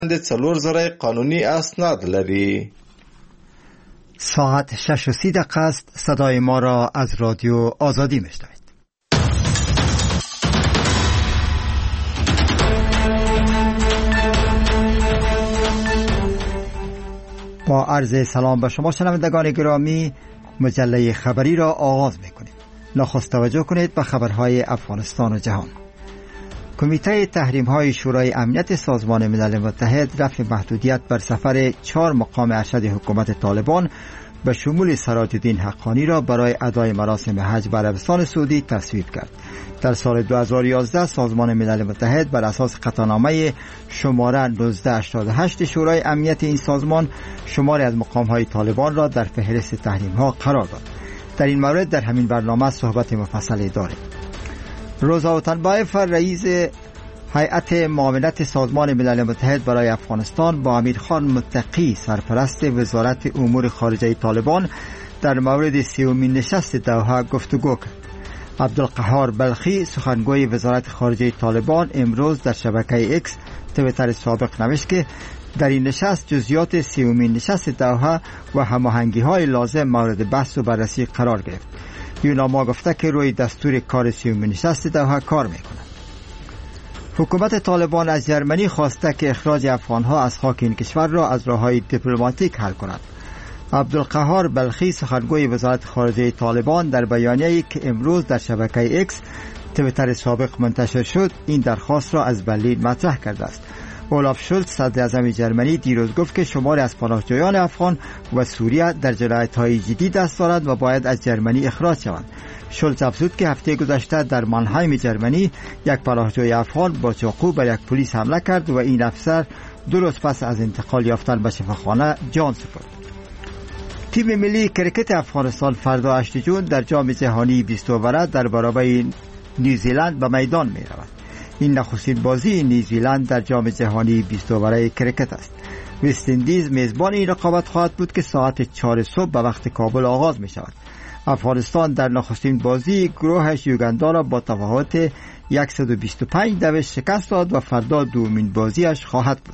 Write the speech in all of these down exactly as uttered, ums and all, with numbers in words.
څلور زره قانوني اسناد لري. ساعت شش و سی دقیقه است. صدای ما را از رادیو آزادی میشنوید. با عرض سلام به شما شنوندگان گرامی، مجله خبری را آغاز میکنیم. نخست توجه کنید به خبرهای افغانستان و جهان. کمیته تحریم های شورای امنیت سازمان ملل متحد رفع محدودیت بر سفر چهار مقام ارشد حکومت طالبان به شمول سراج الدین حقانی را برای ادای مراسم حج به عربستان سعودی تصویب کرد. در سال دو هزار و یازده سازمان ملل متحد بر اساس قطعنامه شماره نوزده هشتاد و هشت شورای امنیت این سازمان شماری از مقام های طالبان را در فهرست تحریم ها قرار داد. در این مورد در همین برنامه صحبت مفصلی داریم. روزا اوتنبایف رئیس هیئت معاونت سازمان ملل متحد برای افغانستان با امیرخان متقی سرپرست وزارت امور خارجه طالبان در مورد سیومین نشست دوحه گفتگو کرد. عبدالقهار بلخی سخنگوی وزارت خارجه طالبان امروز در شبکه اکس تویتر سابق نوشت که در این نشست جزئیات سیومین نشست دوحه و هماهنگی های لازم مورد بحث و بررسی قرار گرفت. یوناما گفته که روی دستور کار سیومین نشست دوحه کار میکنند. حکومت طالبان از جرمنی خواسته که اخراج افغانها از خاک این کشور را از راههای دیپلماتیک حل کند. عبدالقهار بلخی سخنگوی وزارت خارجه طالبان در بیانیه‌ای که امروز در شبکه اکس تویتر سابق منتشر شد این درخواست را از برلین مطرح کرده است. اولاف شولز صدر اعظم جرمنی دیروز گفت که شماری از پناهجویان افغان و سوریه در جنایت‌های جدی دست دارند و باید از جرمنی اخراج شوند. شولز افزود که هفته گذشته در مانهایم جرمنی یک پناهجوی افغان با چاقو بر یک پلیس حمله کرد و این افسر دو روز پس از انتقال یافتن به شفاخانه جان سپرد. تیم ملی کرکت افغانستان فردا هشت جون در جام جهانی بیست اووره در برابر نیوزیلند به میدان می رود. این نخستین بازی نیوزیلند در جام جهانی بیست اووره کرکت است. وست اندیز میزبان این رقابت خواهد بود که ساعت چهار صبح به وقت کابل آغاز می شود. افغانستان در نخستین بازی گروهش یوگندا را با تفاوت صد و بیست و پنج دوش شکست داد و فردا دومین بازیش خواهد بود.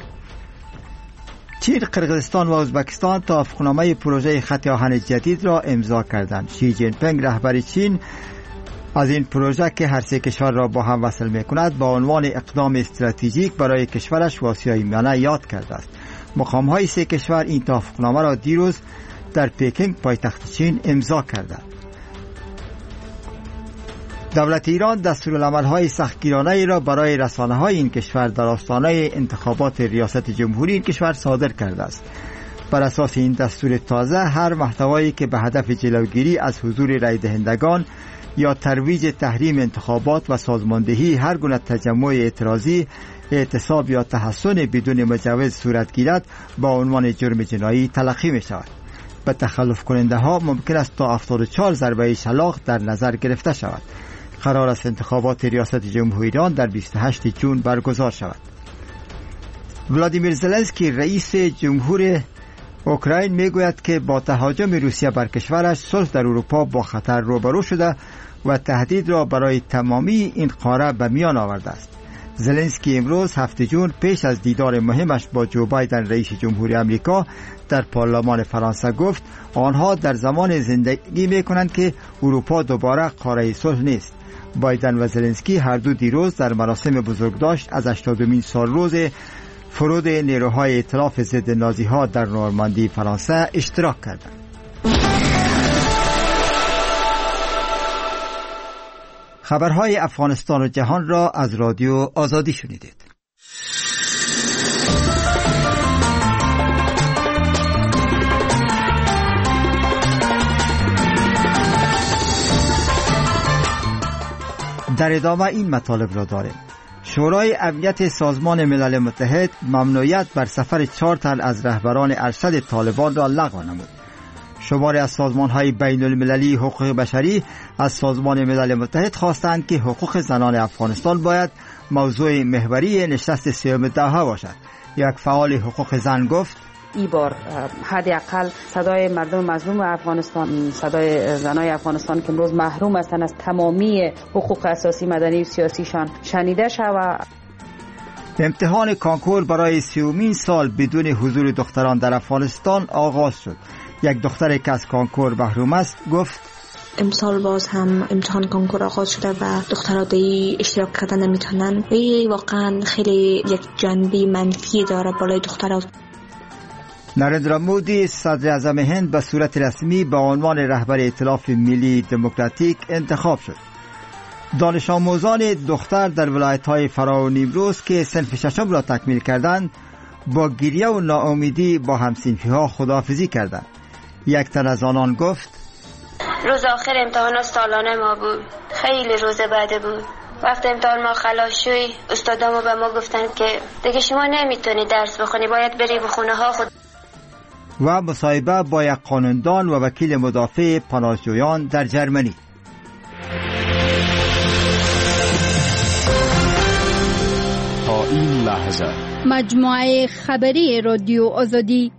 چین، قرقیزستان و ازبکستان توافقنامه پروژه خط آهن جدید را امضا کردند. شی جین پینگ رهبر چین از این پروژه که هر سه کشور را با هم وصل می‌کند با عنوان اقدام استراتژیک برای کشورش و آسیای میانه یاد کرده است. مقام‌های سه کشور این توافقنامه را دیروز در پکینگ پایتخت چین امضا کردند. دولت ایران دستورالعمل‌های سختگیرانه‌ای را برای رسانه‌های این کشور در آستانه انتخابات ریاست جمهوری این کشور صادر کرده است. بر اساس این دستور تازه هر محتوایی که به هدف جلوگیری از حضور رای دهندگان یا ترویج تحریم انتخابات و سازماندهی هر گونه تجمع اعتراضی، اعتصاب یا تحصن بدون مجوز صورت گیرد با عنوان جرم جنایی تلقی می شود. به تخلف کننده ها ممکن است تا هفتاد و چهار ضربه شلاق در نظر گرفته شود. قرار است انتخابات ریاست جمهوری ایران در بیست و هشتم جون برگزار شود. ولادیمیر زلنسکی رئیس جمهور اوکراین میگوید که با تهاجم روسیه بر کشورش صلح در اروپا با خطر روبرو شده و تهدید را برای تمامی این قاره به میان آورده است. زلنسکی امروز هفتم جون پیش از دیدار مهمش با جو بایدن رئیس جمهوری آمریکا در پارلمان فرانسه گفت آنها در زمان زندگی میکنند که اروپا دوباره قاره صلح نیست. بایدن و زلنسکی هر دو دیروز در مراسم بزرگداشت از هشتادمین سالروز فرود نیروهای ائتلاف ضد نازی‌ها در نورماندی فرانسه اشتراک کردند. خبرهای افغانستان و جهان را از رادیو آزادی شنیدید. در ادامه این مطالب را داریم. شورای امنیت سازمان ملل متحد ممنوعیت بر سفر چهار تن از رهبران ارشد طالبان را لغو نمود. شماری از سازمان‌های بین المللی حقوق بشری از سازمان ملل متحد خواستند که حقوق زنان افغانستان باید موضوع محوری نشست سیوم دوحه باشد. یک فعال حقوق زن گفت ای بار حداقل صدای مردم مظلوم افغانستان، صدای زنای افغانستان که امروز محروم هستند از تمامی حقوق اساسی مدنی و سیاسیشان شنیده شود. امتحان کانکور برای سیومین سال بدون حضور دختران در افغانستان آغاز شد. یک دختر که از کانکور محروم است گفت امسال باز هم امتحان کانکور آغاز شده و دخترها دی اشتراک کردن نمیتونن. این واقعا خیلی یک جنبه منفی داره بالای دخترها. نریندرا مودی صدر اعظم هند به صورت رسمی به عنوان رهبر ائتلاف ملی دموکراتیک انتخاب شد. دانش آموزان دختر در ولایت‌های فرا و نیمروز که صنف ششم را تکمیل کردند با گریه و ناامیدی با هم‌صنفی‌ها خداحافظی کردند. یک تن از آنان گفت روز آخر امتحان سالانه ما بود. خیلی روز بعد بود. وقتی امتحان ما خلاص شد استادامو به ما گفتن که دیگه شما نمیتونی درس بخونی، باید بری به خونه ها خود. و مصاحبه با یک قانوندان و وکیل مدافع پناهجویان در جرمنی. تا این لحظه مجموعه خبری رادیو آزادی.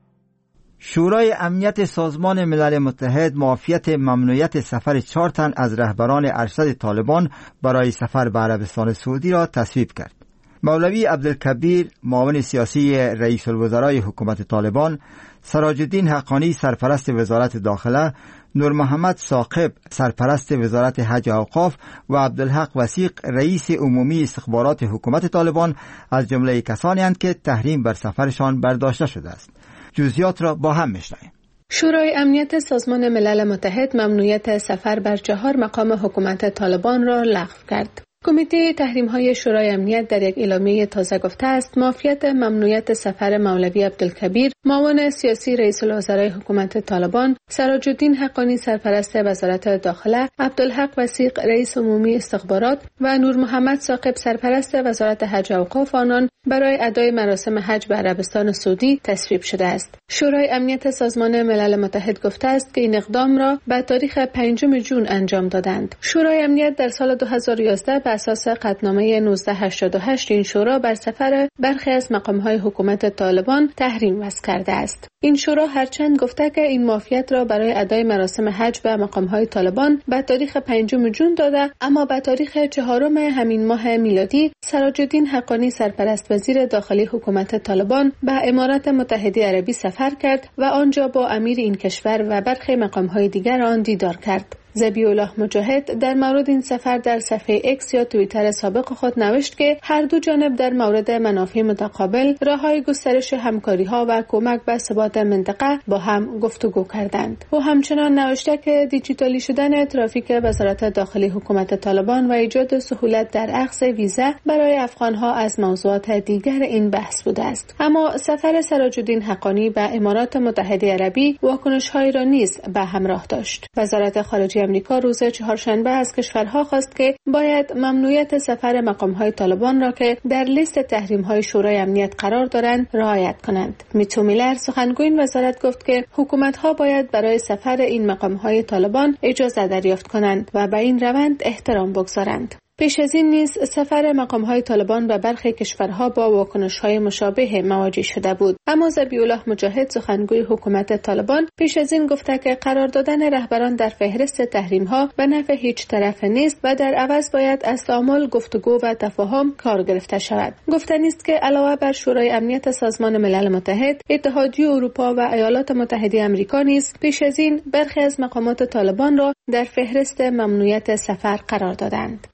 شورای امنیت سازمان ملل متحد معافیت ممنوعیت سفر چهار تن از رهبران ارشد طالبان برای سفر به عربستان سعودی را تصویب کرد. مولوی عبدالکبیر معاون سیاسی رئیس الوزرای حکومت طالبان، سراج الدین حقانی سرپرست وزارت داخله، نور محمد ثاقب سرپرست وزارت حج و اوقاف و عبدالحق وثیق رئیس عمومی استخبارات حکومت طالبان از جمله کسانی اند که تحریم بر سفرشان برداشته شده است. جزئیات را با هم میشنویم. شورای امنیت سازمان ملل متحد ممنوعیت سفر بر چهار مقام حکومت طالبان را لغو کرد. کمیته تحریم‌های شورای امنیت در یک اعلامیه تازه گفته است معافیت ممنوعیت سفر مولوی عبدالکبیر معاون سیاسی رئیس الوزرای حکومت طالبان، سراج الدین حقانی سرپرست وزارت داخله، عبدالحق وثیق رئیس عمومی استخبارات و نور محمد ثاقب سرپرست وزارت حج و اوقاف آنان برای ادای مراسم حج به عربستان سعودی تصویب شده است. شورای امنیت سازمان ملل متحد گفته است که این اقدام را به تاریخ پنجم ژوئن انجام دادند. شورای امنیت در سال دو هزار و یازده به اساس قطعنامه نوزده هشتاد و هشت این شورا بر سفر برخی از مقام‌های حکومت طالبان تحریم وضع کرده است. این شورا هرچند گفته که این معافیت را برای ادای مراسم حج به مقام‌های طالبان به تاریخ پنجم ژوئن داده، اما به تاریخ چهارم همین ماه میلادی سراج الدین حقانی سرپرست وزیر داخلی حکومت طالبان به امارات متحده عربی سفر کرد و آنجا با امیر این کشور و برخی مقام‌های دیگر آن دیدار کرد. ذبیح الله مجاهد در مورد این سفر در صفحه اکس یا توییتر سابق خود نوشت که هر دو جانب در مورد منافع متقابل، راه‌های گسترش همکاری‌ها و کمک به ثبات منطقه با هم گفتگو کردند. او همچنان نوشته که دیجیتالی شدن ترافیک وزارت داخلی حکومت طالبان و ایجاد سهولت در اخذ ویزا برای افغان‌ها از موضوعات دیگر این بحث بوده است. اما سفر سراج الدین حقانی به امارات متحده عربی واکنش‌هایی را نیز به همراه داشت. وزارت خارجه امریکا روز چهارشنبه از کشورها خواست که باید ممنوعیت سفر مقام‌های طالبان را که در لیست تحریم‌های شورای امنیت قرار دارند رعایت کنند. میتو میلر سخنگوی این وزارت گفت که حکومت‌ها باید برای سفر این مقام‌های طالبان اجازه دریافت کنند و به این روند احترام بگذارند. پیش از این نیز سفر مقام‌های طالبان به برخی کشورها با واکنش‌های مشابه مواجه شده بود. اما ذبیح الله مجاهد سخنگوی حکومت طالبان پیش از این گفته که قرار دادن رهبران در فهرست تحریم‌ها به نفع هیچ طرف نیست و در عوض باید از تعامل، گفتگو و تفاهم کار گرفته شود. گفتنی است که علاوه بر شورای امنیت سازمان ملل متحد، اتحادیه اروپا و ایالات متحده آمریکا نیز پیش از این برخی از مقامات طالبان را در فهرست ممنوعیت سفر قرار دادند.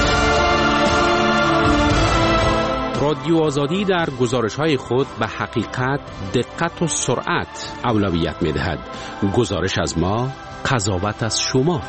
رادیو آزادی در گزارش‌های خود به حقیقت، دقت و سرعت اولویت می‌دهد. گزارش از ما، قضاوت از شما.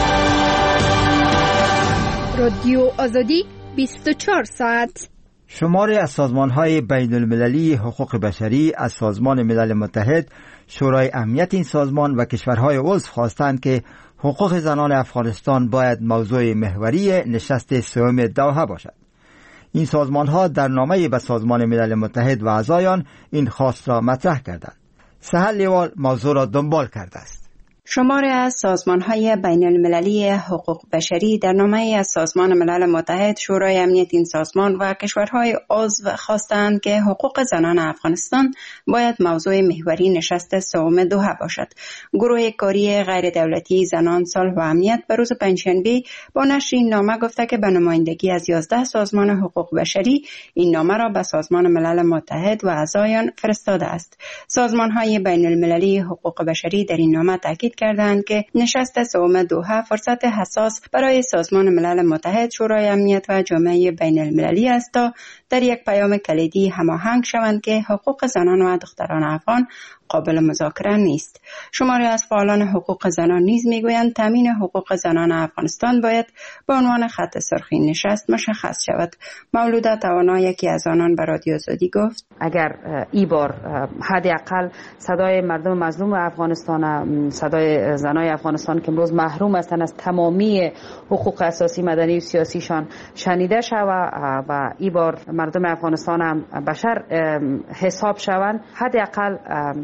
رادیو آزادی بیست و چهار ساعت. شماری از سازمان‌های بین‌المللی حقوق بشری از سازمان ملل متحد، شورای امنیت این سازمان و کشورهای عضو خواستند که حقوق زنان افغانستان باید موضوع محوری نشست سوم دوحه باشد. این سازمان‌ها در نامه‌ای به سازمان ملل متحد و اعضایان این خواست را مطرح کردند. سهل لیوال موضوع را دنبال کرده است. شماری از سازمان‌های بین المللی حقوق بشری در نامه‌ای از سازمان ملل متحد، شورای امنیت این سازمان و کشورهای عضو خواستند که حقوق زنان افغانستان باید موضوع محوری نشست سوم دوحه باشد. گروه کاری غیر دولتی زنان، صلح و امنیت به روز پنجشنبه با نشر این نامه گفته که به نمایندگی از یازده سازمان حقوق بشری این نامه را به سازمان ملل متحد و اعضایان فرستاده است. سازمان‌های بین المللی حقوق بشری در این نامه تاکید کردند که نشست سوم دوحه فرصت حساس برای سازمان ملل متحد، شورای امنیت و جامعه بین المللی است تا در یک پیام کلیدی هماهنگ شوند که حقوق زنان و دختران افغان قابل مذاکره نیست. شماری از فعالان حقوق زنان نیز میگویند تامین حقوق زنان افغانستان باید به عنوان خط سرخ این نشست مشخص شود. مولوده توانا یکی از آنان به رادیو آزادی گفت اگر ای بار حداقل صدای مردم مظلوم افغانستان، صدای زنای افغانستان که امروز محروم هستند از تمامی حقوق اساسی، مدنی و سیاسیشان شنیده شود و ای بار مردم افغانستان هم بشر حساب شوند، حداقل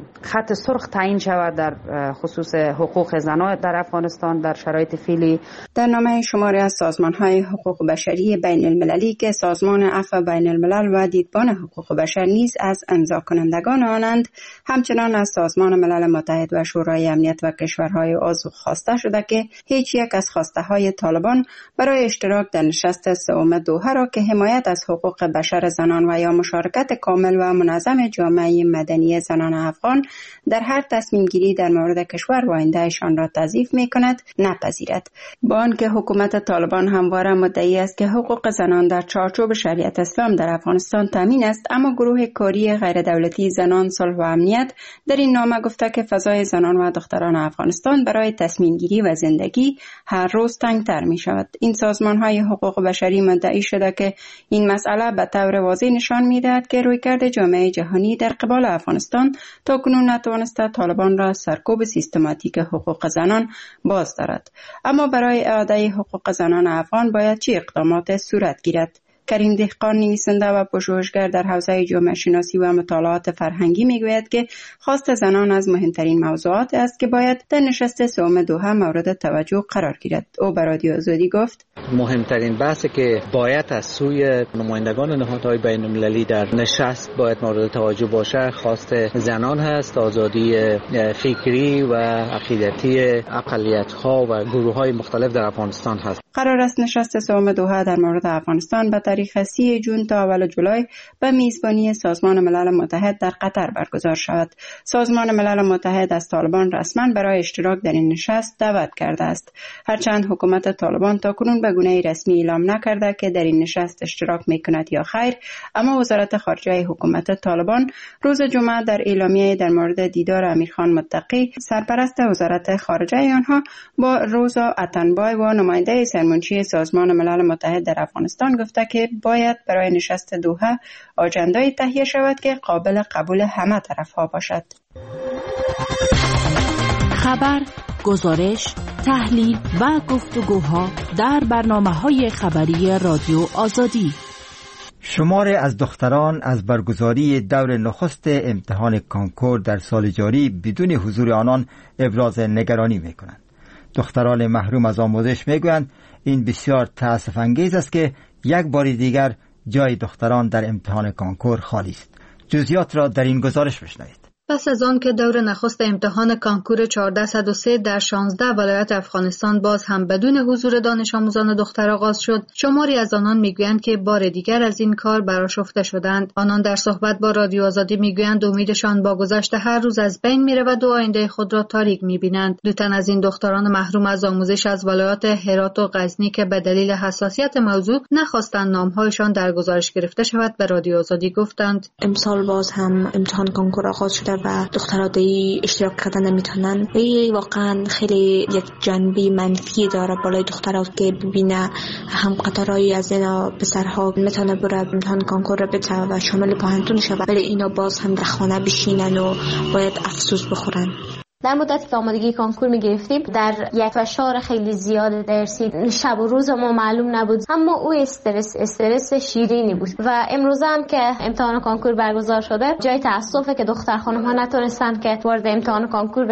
خط سرخ تعیین شود در خصوص حقوق زنان در افغانستان در شرایط فعلی. در نامه شماری از سازمان‌های حقوق بشری بین المللی که سازمان عفو بین الملل و دیدبان حقوق بشر نیز از امضا کنندگان آنند، همچنان از سازمان ملل متحد و شورای امنیت و کشورهای عضو خواسته شده که هیچ یک از خواسته‌های طالبان برای اشتراک در نشست سوم دوحه را که حمایت از حقوق بشر زنان و یا مشارکت کامل و منظم جامعه مدنی زنان افغان در هر تصمیم گیری در مورد کشور و آیندهشان را تضعیف می کند نپذیرد. با آنکه حکومت طالبان همواره مدعی است که حقوق زنان در چارچوب شریعت اسلام در افغانستان تامین است، اما گروه کاری غیر دولتی زنان، صلح و امنیت در این نامه گفته که فضای زنان و دختران افغانستان برای تصمیم گیری و زندگی هر روز تنگتر می شود. این سازمان های حقوق بشری مدعی شده که این مسئله به طور واضح نشان می دهد که رویکرد جامعه جهانی در قبال افغانستان تا کنون نتوانسته طالبان را سرکوب سیستماتیک حقوق زنان باز دارد. اما برای اعاده حقوق زنان افغان باید چه اقدامات صورت گیرد؟ کریم دهقان، نویسنده و پژوهشگر در حوزه جامعه شناسی و مطالعات فرهنگی میگوید که خواست زنان از مهمترین موضوعات است که باید در نشست سوم دوحه مورد توجه قرار گیرد. او به رادیو آزادی گفت مهمترین بحثی که باید از سوی نمایندگان نهادهای بین المللی در نشست باید مورد توجه باشه خواست زنان هست. آزادی فکری و عقیدتی اقلیت‌ها و گروه‌های مختلف در افغانستان هست. قرار است نشست سوم دوحه در مورد افغانستان به تاریخ سی جون تا اول جولای به میزبانی سازمان ملل متحد در قطر برگزار شود. سازمان ملل متحد از طالبان رسما برای اشتراک در این نشست دعوت کرده است. هرچند حکومت طالبان تاکنون به گونه رسمی اعلام نکرده که در این نشست اشتراک میکند یا خیر، اما وزارت خارجه حکومت طالبان روز جمعه در اعلامیه در مورد دیدار امیرخان متقی، سرپرست وزارت خارجه آنها، با روزا اتنبای و نماینده سرمنشی سازمان ملل متحد در افغانستان گفته که باید برای نشست دوحه آجنده‌ای تهیه شود که قابل قبول همه طرف‌ها باشد. خبر، گزارش، تحلیل و گفتگوها در برنامه‌های خبری رادیو آزادی. شماری از دختران از برگزاری دور نخست امتحان کانکور در سال جاری بدون حضور آنان ابراز نگرانی می‌کنند. دختران محروم از آموزش میگویند این بسیار تأسف انگیز است که یک بار دیگر جای دختران در امتحان کانکور خالی است. جزئیات را در این گزارش بشنوید. پس از آن که دور نخست امتحان کانکور چهارصد و سه در شانزده ولایت افغانستان باز هم بدون حضور دانش آموزان دختر آغاز شد، شماری از آنان میگویند که بار دیگر از این کار برآشفته شدند. آنان در صحبت با رادیو آزادی میگویند امیدشان با گذشت هر روز از بین میرود و آینده خود را تاریک میبینند. دو تن از این دختران محروم از آموزش از ولایات هرات و غزنی که به دلیل حساسیت موضوع نخواستند نامهایشان در گزارش گرفته شود به رادیو آزادی گفتند امسال باز هم امتحان کانکور آغاز شده و دخترها دی اشتراک کردن نمیتونن. این واقعا خیلی یک جنبه منفی داره بالای دخترها که ببینه هم قطارهایی از اینا پسرها میتونه بره امتحان کانکور رو بده و شامل پانتون شه، ولی اینا باز هم در خانه بشینن و باید افسوس بخورن. در مدتی که آمادگی کانکور میگرفتیم در یک فشار خیلی زیاد درسی، شب و روز ما معلوم نبود، اما او استرس استرس شیرینی بود و امروز هم که امتحان کانکور برگزار شده جای تاسفه که دختر خانم ها نتونستن که وارد امتحان کانکور بشن.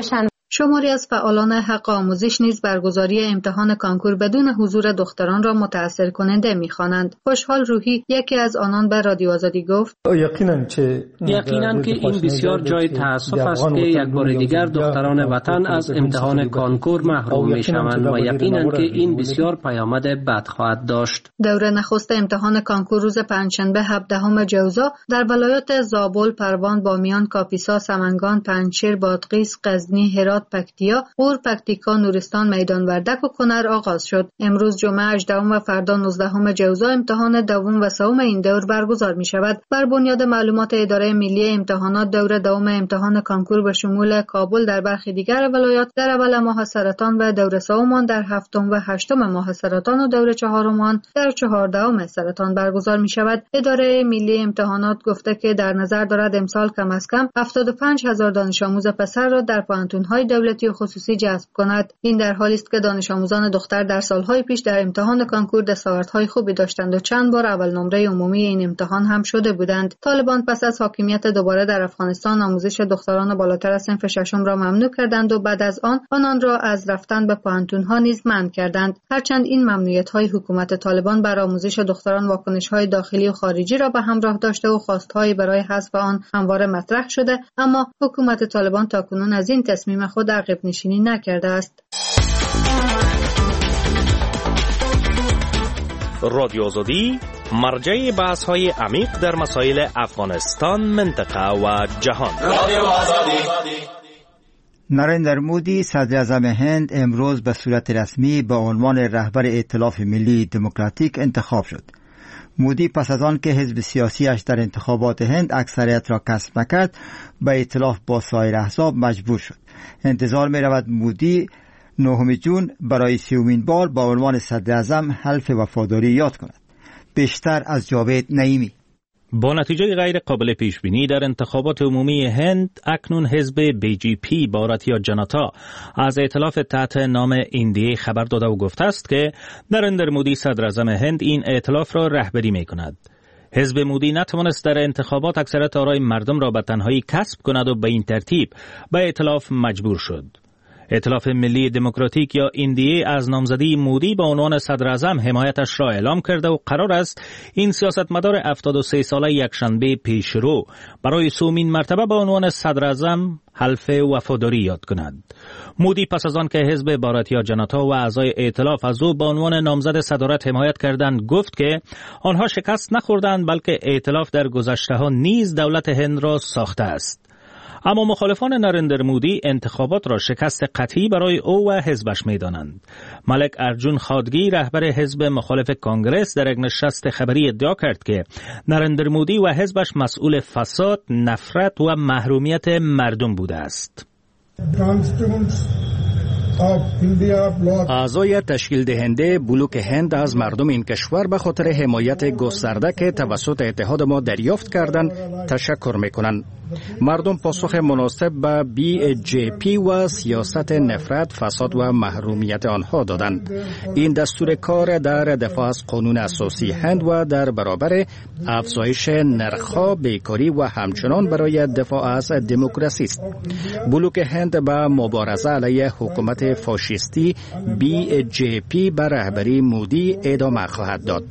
شماری از فعالان حق آموزش نیز برگزاری امتحان کانکور بدون حضور دختران را متأثر کننده می‌خوانند. خوشحال روحی یکی از آنان به رادیو آزادی گفت: یقیناً که یقیناً که این بسیار جای تأسف است که یک بار دیگر دختران وطن از امتحان کانکور محروم می‌شوند و یقیناً که این بسیار پیامد بد خواهد داشت. دوره نخست امتحان کانکور روز پنجشنبه هفدهم جوزا در ولایات زابل، پروان، بامیان، کاپیسا، سمنگان، پنجشیر، بادغیس، غزنی، هرات، پکتیا، غور، پکتیکا، نورستان، میدان وردک و کنر آغاز شد. امروز جمعه هجدهم و فردا نوزدهم جوزا امتحان دوم و سوم این دور برگزار می شود. بر بنیاد معلومات اداره ملی امتحانات، دوره دوم امتحان کانکور به شمول کابل در برخی دیگر ولایات در اول ماه سرطان و دوره سوم در هفتم و هشتم ماه سرطان و دوره چهارم در چهاردهم سرطان برگزار می شود. اداره ملی امتحانات گفته که در نظر دارد امسال کم از کم هفتاد و پنج هزار دانش آموز پسر را در پوهنتون‌های دولتی و خصوصی جذب کند. این در حالی است که دانش آموزان دختر در سالهای پیش در امتحان کانکور دستاوردهای خوبی داشتند و چند بار اول نمره عمومی این امتحان هم شده بودند. طالبان پس از حاکمیت دوباره در افغانستان آموزش دختران بالاتر از صنف ششم را ممنوع کردند و بعد از آن آنان را از رفتن به پوهنتون‌ها نیز منع کردند. هرچند این ممنوعیت‌های حکومت طالبان بر آموزش دختران واکنش‌های داخلی و خارجی را به همراه داشته و خواست‌هایی برای حذف آن همواره مطرح شده، اما حکومت طالبان تاکنون از این تصمیم خود عقب نشینی نکرده است. رادیو آزادی مرجع بحث‌های عمیق در مسائل افغانستان، منطقه و جهان. رادیو آزادی. نریندر مودی صدر اعظم هند امروز به صورت رسمی به عنوان رهبر ائتلاف ملی دموکراتیک انتخاب شد. مودی پس از آن که حزب سیاسیش در انتخابات هند اکثریت را کسب نکرد، به ائتلاف با سایر احزاب مجبور شد. انتظار می رود مودی نهم جون برای سیومین بار با عنوان صدر اعظم حلف وفاداری یاد کند. بیشتر از جاوید نعیمی. با نتیجه غیر قابل پیش بینی در انتخابات عمومی هند، اکنون حزب بی جی پی باراتیا جناتا از ائتلاف تحت نام ایندیه خبر داده و گفته است که نریندر مودی صدر اعظم هند این ائتلاف را رهبری می کند. حزب مودی نتوانست در انتخابات اکثریت آرای مردم را به تنهایی کسب کند و به این ترتیب به ائتلاف مجبور شد. ائتلاف ملی دموکراتیک یا ایندیه از نامزدی مودی به عنوان صدر اعظم حمایتش را اعلام کرده و قرار است این سیاستمدار هفتاد و سه ساله یکشنبه پیشرو برای سومین مرتبه به عنوان صدر اعظم حلف وفاداری یاد کند. مودی پس از آن که حزب باراتیا جناتا و اعضای ائتلاف از او به عنوان نامزد صدارت حمایت کردند، گفت که آنها شکست نخوردند بلکه ائتلاف در گذشته‌ها نیز دولت هند را ساخته است. اما مخالفان نریندر مودی انتخابات را شکست قطعی برای او و حزبش می‌دانند. ملک ارجون خادگی رهبر حزب مخالف کانگرس در یک نشست خبری ادعا کرد که نریندر مودی و حزبش مسئول فساد، نفرت و محرومیت مردم بوده است. اعضای تشکیل دهنده بلوک هند از مردم این کشور به خاطر حمایت گسترده که توسط اتحاد ما دریافت کردند تشکر میکنند. مردم پاسخ مناسب به بی جی پی و سیاست نفرت، فساد و محرومیت آنها دادند. این دستور کار در دفاع از قانون اساسی هند و در برابر افزایش نرخ‌ها، بیکاری و همچنان برای دفاع از دموکراسی است. بلوک هند به مبارزه علیه حکومت فاشیستی بی جی پی به رهبری مودی ادامه خواهد داد.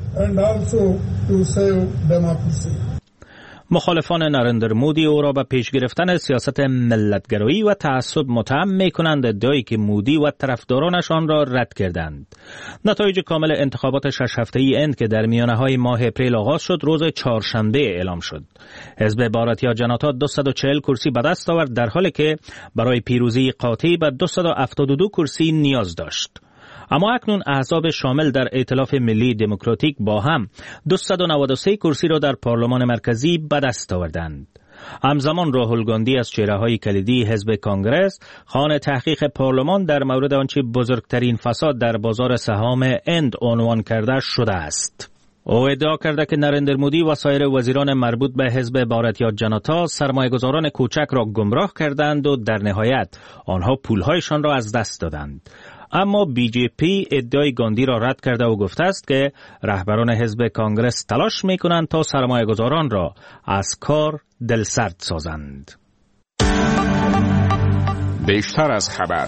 مخالفان نریندر مودی او را به پیش گرفتن سیاست ملتگرایی و تعصب متهم می‌کنند، ادعایی که مودی و طرفدارانش آن را رد کردند. نتایج کامل انتخابات شش هفته‌ای هند که در میانه‌های ماه اپریل آغاز شد، روز چهارشنبه اعلام شد. حزب باراتیا جناتا دویست و چهل کرسی به دست آورد، در حالی که برای پیروزی قاطع به دویست و هفتاد و دو کرسی نیاز داشت. اما اکنون احزاب شامل در ائتلاف ملی دموکراتیک با هم دویست و نود و سه کرسی را در پارلمان مرکزی به دست آوردند. همزمان راهول گاندی از چهره‌های کلیدی حزب کانگرس خواهان تحقیق پارلمان در مورد آنچه بزرگترین فساد در بازار سهام هند عنوان کرده شده است. او ادعا کرده که نریندر مودی و سایر وزیران مربوط به حزب باراتیا جناتا سرمایه‌گذاران کوچک را گمراه کردند و در نهایت آنها پولهایشان را از دست دادند. اما بی جی پی ادعای گاندی را رد کرده و گفته است که رهبران حزب کانگرس تلاش می‌کنند تا سرمایه‌گذاران را از کار دلسرد سازند. بیشتر از خبر.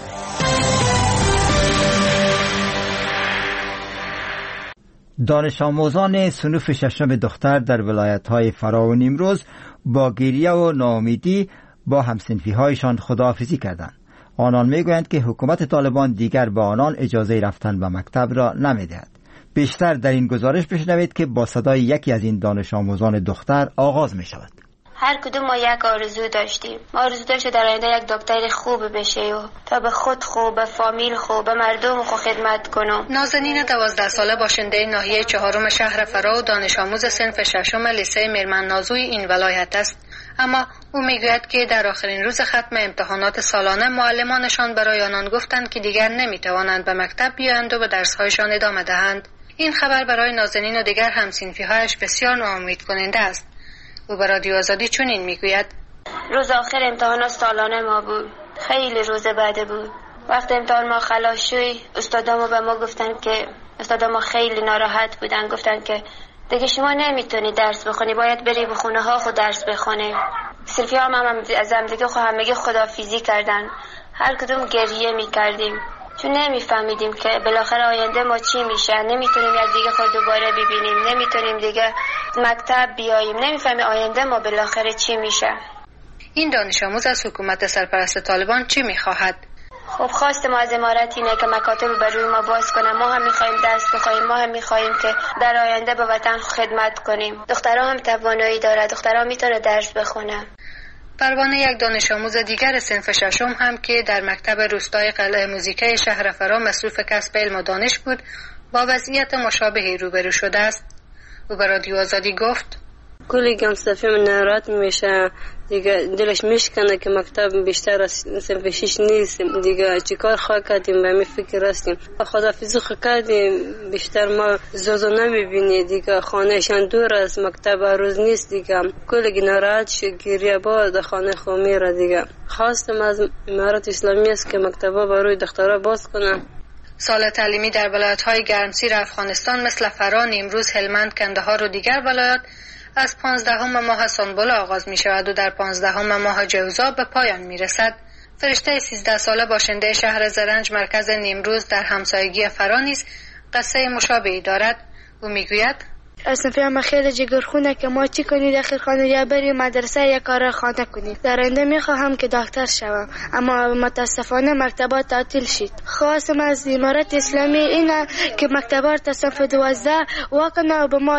دانش آموزان صنف ششم دختر در ولایت‌های فرا و نیمروز با گریه و ناامیدی با همصنفی‌هایشان خداحافظی کردند. آنان می‌گویند که حکومت طالبان دیگر به آنان اجازه رفتن به مکتب را نمی‌دهد. بیشتر در این گزارش بشنوید که با صدای یکی از این دانش آموزان دختر آغاز می‌شود. هر کدوم ما یک آرزو داشتیم. ما آرزو داشتیم در آینده یک دکتر خوب بشه و تا به خود خوب، به فامیل خوب، به مردم خوب خدمت کنم. نازنین دوازده ساله باشنده ناحیه چهارم شهر فرا و دانش آموز صنف ششم لیسه میرمن نازوی این ولایت است. اما او میگوید که در آخرین روز ختم امتحانات سالانه معلمانشان برای آنان گفتند که دیگر نمیتوانند به مکتب بیایند و به درس‌هایشان ادامه دهند. این خبر برای نازنین و دیگر هم‌صنفی‌هایش بسیار ناامید کننده است. او به رادیو آزادی چنین میگوید: روز آخر امتحانات سالانه ما بود. خیلی روز بعد بود. وقت امتحان ما خلاص شد، استادامو به ما گفتن که استادامو خیلی ناراحت بودن، گفتن که دیگه شما نمیتونی درس بخونی، باید بری به خونه ها خود درس بخونی. صرفی هم, هم از هم دیگه خود همگی خداحافظی کردن. هر کدوم گریه میکردیم چون نمیفهمیدیم که بالاخره آینده ما چی میشه. نمیتونیم یک دیگه خود دوباره ببینیم، نمیتونیم دیگه مکتب بیاییم، نمیفهمیم آینده ما بالاخره چی میشه. این دانش آموز از حکومت سرپرست طالبان چی میخواهد؟ خب خواست ما از امارت اینه که مکاتب بر روی ما باز کنه. ما هم میخوایم درس بخونیم، ما هم میخوایم که در آینده به وطن خدمت کنیم. دخترها هم توانایی داره، دخترها میتونه درس بخونه. پروانه یک دانش آموز دیگر صنف ششم هم که در مکتب روستای قلعه موزیکای شهر فرا مصروف کسب علم و دانش بود، با وضعیت مشابهی روبرو شده است. او به رادیو آزادی گفت: کلی گمصفی من ناراحت میشه دیگه، دلش میشکنه که مکتب بیشتر از صنف شش نیست دیگه. چیکار خواه کردیم به می فکر هستیم. خداحافظی خواه کردیم، بیشتر ما زوزو نمیبینی دیگه، خانهشان دور از مکتب روز نیست دیگه. کلی ناراحت شد، گریه با در خانه خو میره دیگه. خواستم از امارت اسلامی است که مکتبا برای دخترها باز کنن. سال تعلیمی در ولایت‌های گرمسیر افغانستان مثل فرا، نیمروز، هلمند، کندهار و دیگر ولایات از پانزدهم ماه سنبل آغاز می شود و در پانزدهم ماه جوزا به پایان می رسد. فرشته سیزده ساله باشنده شهر زرنج مرکز نیمروز در همسایگی فرا نیز قصه مشابهی دارد. او می گوید: اصلا فهم خیلی جگرخونه که ما چی کنید اخیر خانه یا بریم مدرسه یا کار خانه کنید. در آینده میخواهم که دکتر شوم، اما متاسفانه مکتبات تعطیل شد. خواستم از امارت اسلامی اینه که مکتبات تا صنف دوازده واکنه و به ما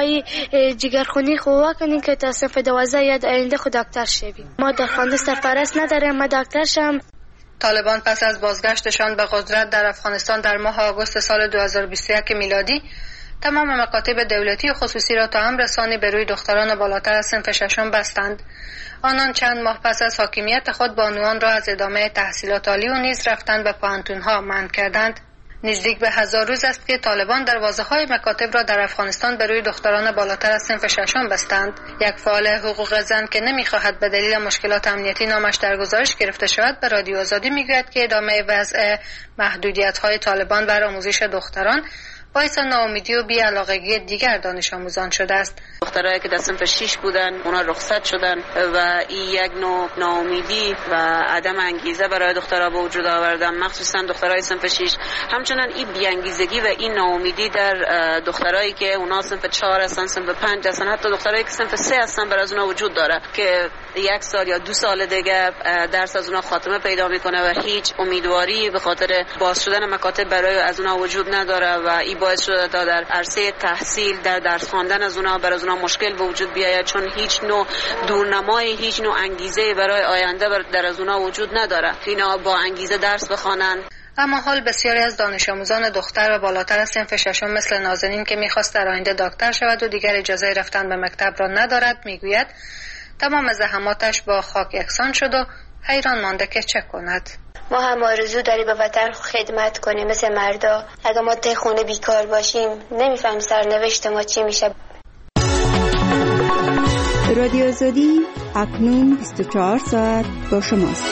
جگرخونی خو واکنیم که تا صنف دوازده یا آینده خود دکتر شویم. ما در خانه سرپرست نداریم، ما دکتر شم. طالبان پس از بازگشتشان به قدرت در افغانستان در ماه آگوست سال دو هزار و بیست و یک میلادی تمام مکاتب دولتی و خصوصی را تا هم رسانی به روی دختران بالاتر از صنف ششم بستند. آنان چند ماه پس از حاکمیت خود بانوان را از ادامه تحصیلات عالی و نیز رفتن به پوهنتون‌ها منع کردند. نزدیک به هزار روز است که طالبان دروازه‌های مکاتب را در افغانستان به روی دختران بالاتر از صنف ششم بستند. یک فعال حقوق زن که نمی‌خواهد به دلیل مشکلات امنیتی نامش در گزارش گرفته شود به رادیو آزادی می‌گوید که ادامه وضع محدودیت‌های طالبان بر آموزش دختران باعث ناامیدی و بی‌علاقگی دیگر دانش آموزان شده است. دخترایی که در صنف شش بودن اونا رخصت شدن و این یک نوع ناامیدی و عدم انگیزه برای دخترها به وجود آوردن، مخصوصا دخترای صنف شش. همچنان این بی‌انگیزگی و این ناامیدی در دخترایی که اونا صنف چهار هستن، صنف پنج هستن، حتی دخترایی که صنف سه هستن بر از اونا وجود داره که یک سال یا دو سال دیگه درس از اونا خاتمه پیدا میکنه و هیچ امیدواری به خاطر باز شدن مکاتب برای از اونا وجود نداره و این باعث شده تا در عرصه تحصیل، در درس خواندن از اونا برای اونا مشکل به وجود بیاید، چون هیچ نوع دورنمای، هیچ نوع انگیزه برای آینده در از اونا وجود نداره اینا با انگیزه درس بخوانن. اما حال بسیاری از دانش آموزان دختر و بالاتر از صنف ششم مثل نازنین که میخواست در آینده دکتر شود و دیگر اجازه رفتن به مکتب را ندارد میگوید تمام زحماتش با خاک یکسان شد و حیران مانده که چه کند. ما هم آرزو داری به وطن خدمت کنیم مثل مردا. اگه ما ته خونه بیکار باشیم نمیفهم سرنوشت ما چی میشه. رادیو آزادی اکنون بیست و چهار ساعت با شماست.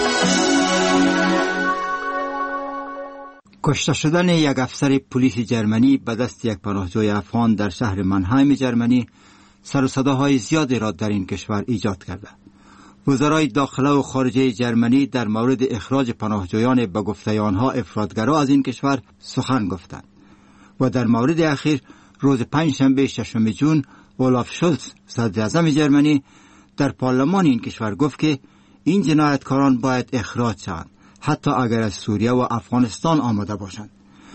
کشته شدن یک افسر پلیس جرمنی به دست یک پناهجوی افغان در شهر منهایم جرمنی سر و صداهای زیادی را در این کشور ایجاد کرده. وزرای داخله و خارجه جرمنی در مورد اخراج پناهجویان به گفته آنها افراطگرا از این کشور سخن گفتند و در مورد اخیر روز پنجشنبه ششم جون اولاف شولز صدر اعظم جرمنی در پارلمان این کشور گفت که این جنایتکاران باید اخراج شوند حتی اگر از سوریه و افغانستان آمده باشند.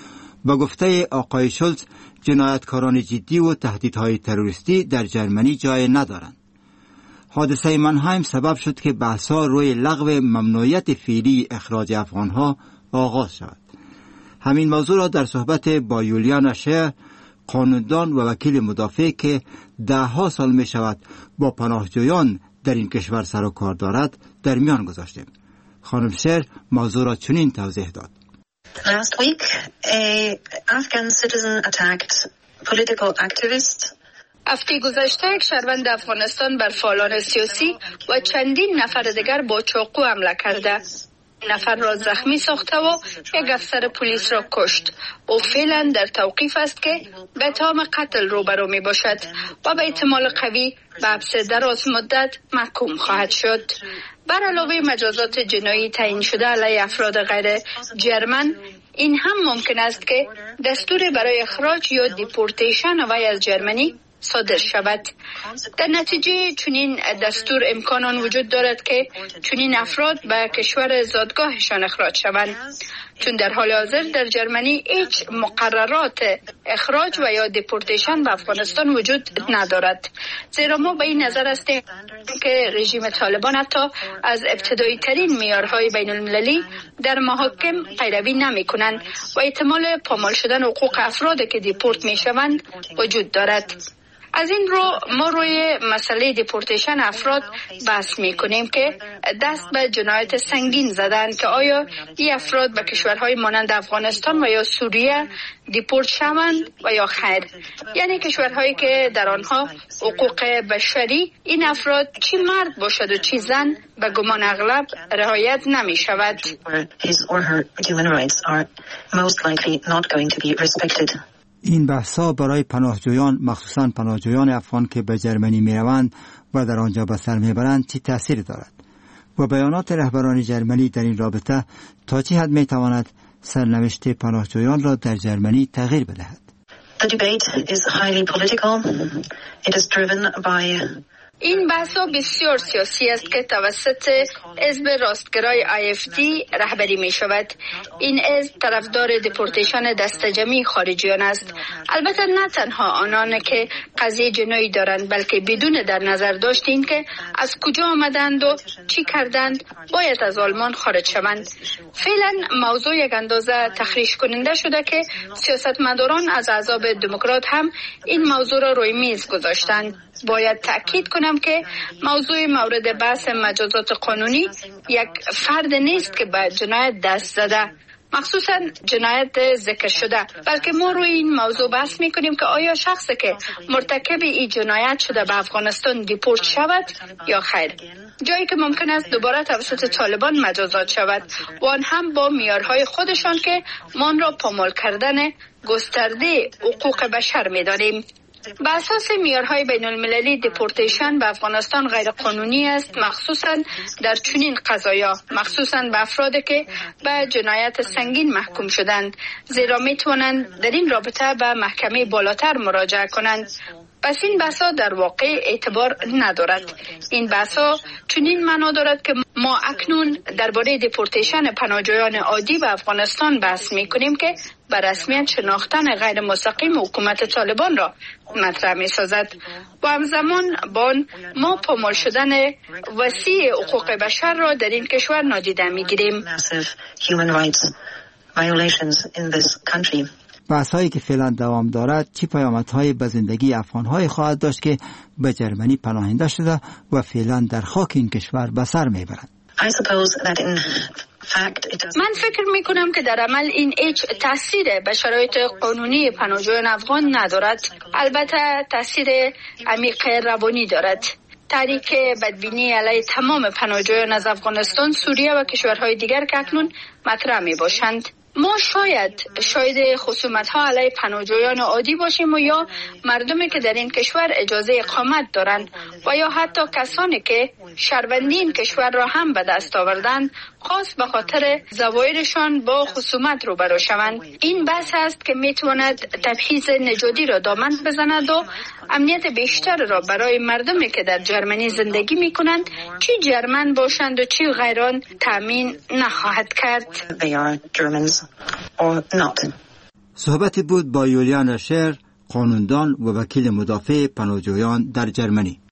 به گفته آقای شولز جنایتکاران جدی و تهدیدهای تروریستی در جرمنی جای ندارند. حادثه منهایم سبب شد که بحث‌ها روی لغو ممنوعیت فعلی اخراج افغانها آغاز شود. همین موضوع را در صحبت با یولیانا شیر، قانوندان و وکیل مدافع که ده ها سال می شود با پناهجویان در این کشور سر و کار دارد در میان گذاشتیم. خانم شیر موضوع را چنین توضیح داد. Last week, a Afghan citizen attacked political activist. هفته گذشته یک شهروند افغانستان بر فعالان سیاسی و چندین نفر دیگر با چاقو حمله کرده. نفر را زخمی ساخته و یک افسر پلیس را کشت. او فعلا در توقیف است که به اتهام قتل روبرو می باشد و به احتمال قوی به حبس دراز مدت محکوم خواهد شد. بر علاوه مجازات جنایی تعیین شده علیه افراد غیر جرمن، این هم ممکن است که دستور برای اخراج یا دیپورتیشن وی از جرمنی صادر شود. در نتیجه چنین دستور امکان آن وجود دارد که چنین افراد به کشور زادگاهشان اخراج شوند، چون در حال حاضر در جرمنی هیچ مقررات اخراج و یا دیپورتیشن به افغانستان وجود ندارد. زیرا ما به این نظر هستیم که رژیم طالبان حتی از ابتدایی ترین معیارهای بین المللی در محاکم پیروی نمی کنند و احتمال پامال شدن حقوق افراد که دیپورت می شوند وجود دارد. از این رو ما روی مسئله دیپورتیشن افراد بحث می کنیم که دست به جنایت سنگین زدن که آیا این افراد به کشورهای مانند افغانستان و یا سوریه دیپورت شوند و یا خیر، یعنی کشورهایی که در آنها حقوق بشری این افراد چی مرد باشد و چی زن به گمان اغلب رعایت نمی شود. این بحث‌ها برای پناهجویان، مخصوصاً پناهجویان افغان که به جرمنی می‌روند و در آنجا به سر می‌برند چه تأثیری دارد و بیانات رهبران جرمنی در این رابطه تا چه حد می‌تواند سرنوشت پناهجویان را در جرمنی تغییر بدهد. The debate is highly political. It is driven by این بحث بسیار سیاسی است که توسط حزب راستگرای آی اف دی رهبری می شود. این حزب طرفدار دیپورتیشن دستجمعی خارجیان است. البته نه تنها آنان که قضیه جنایی دارند، بلکه بدون در نظر داشت این که از کجا آمدند و چی کردند باید از آلمان خارج شوند. فعلا موضوع یک اندازه تخریش کننده شده که سیاستمداران از احزاب دموکرات هم این موضوع را روی میز گذاشتند. باید تأکید کنم که موضوع مورد بحث مجازات قانونی یک فرد نیست که به جنایت دست زده، مخصوصا جنایت ذکر شده، بلکه ما روی این موضوع بحث می کنیم که آیا شخصی که مرتکب این جنایت شده به افغانستان دیپورت شود یا خیر، جایی که ممکن است دوباره توسط طالبان مجازات شود و آن هم با معیارهای خودشان که ما آن را پامال کردن گسترده حقوق بشر می دانیم. به اساس معیارهای بین المللی دیپورتیشن به افغانستان غیر قانونی است، مخصوصا در چنین قضایا، مخصوصا به افرادی که به جنایت سنگین محکوم شدند، زیرا می توانند در این رابطه به محکمه بالاتر مراجعه کنند. پس این بحثا در واقع اعتبار ندارد. این بحثا چنین معنا دارد که ما اکنون درباره دیپورتیشن پناهجویان عادی به افغانستان بحث می کنیم که به رسمیت شناختن غیر مستقیم حکومت طالبان را مطرح می سازد و همزمان با ما پامال شدن وسیع حقوق بشر را در این کشور نادیده می گیریم. بحث‌هایی که فعلا دوام دارد چه پیامدهای به زندگی افغان‌های خواهد داشت که به جرمنی پناهنده شده و فعلا در خاک این کشور به سر میبرند. من فکر می کنم که در عمل این هیچ تأثیر به شرایط قانونی پناهجویان افغان ندارد. البته تأثیر عمیق روانی دارد. تحریک بدبینی علیه تمام پناهجویان از افغانستان، سوریه و کشورهای دیگر که اکنون مطرح می باشند. ما شاید شاید خصومت ها علیه پناهجویان عادی باشیم و یا مردمی که در این کشور اجازه اقامت دارند و یا حتی کسانی که شهروندی این کشور را هم به دست آوردند خاص به خاطر ظواهرشان با خصومت روبرو شوند. این بحث است که میتواند تبعیض نژادی را دامن بزند و امنیت بیشتر را برای مردمی که در جرمنی زندگی میکنند چی جرمن باشند و چی غیران تامین نخواهد کرد. صحبتی بود با یولیان شر، قانوندان و وکیل مدافع پناهجویان در جرمنی.